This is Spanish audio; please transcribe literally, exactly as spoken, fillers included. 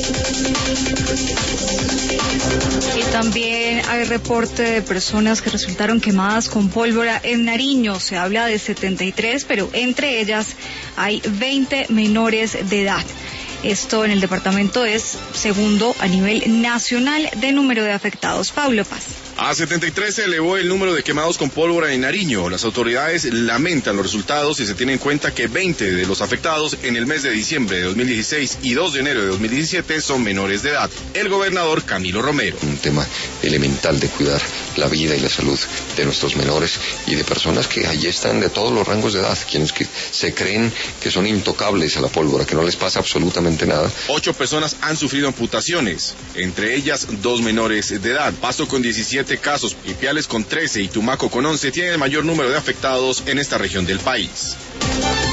Y también hay reporte de personas que resultaron quemadas con pólvora en Nariño. Se habla de setenta y tres, pero entre ellas hay veinte menores de edad. Esto en el departamento es segundo a nivel nacional de número de afectados. Pablo Paz. A setenta y tres se elevó el número de quemados con pólvora en Nariño. Las autoridades lamentan los resultados y se tiene en cuenta que veinte de los afectados en el mes de diciembre de dos mil dieciséis y dos de enero de dos mil diecisiete son menores de edad. El gobernador Camilo Romero. Un tema elemental de cuidar la vida y la salud de nuestros menores y de personas que allí están de todos los rangos de edad, quienes que se creen que son intocables a la pólvora, que no les pasa absolutamente nada. Ocho personas han sufrido amputaciones, entre ellas dos menores de edad. Pasto con diecisiete casos, Ipiales con trece y Tumaco con once tienen el mayor número de afectados en esta región del país.